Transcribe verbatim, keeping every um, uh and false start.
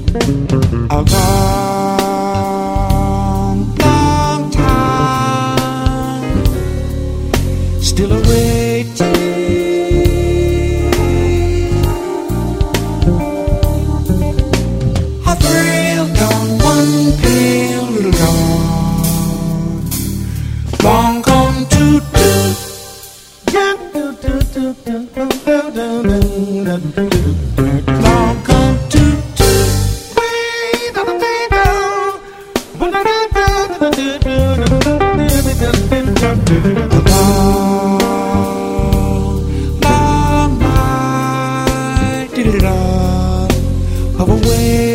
A long, long time, still awaiting a thrill gone, one pale little dawn, long gone to do. Long gone to do. A long, long night of a way.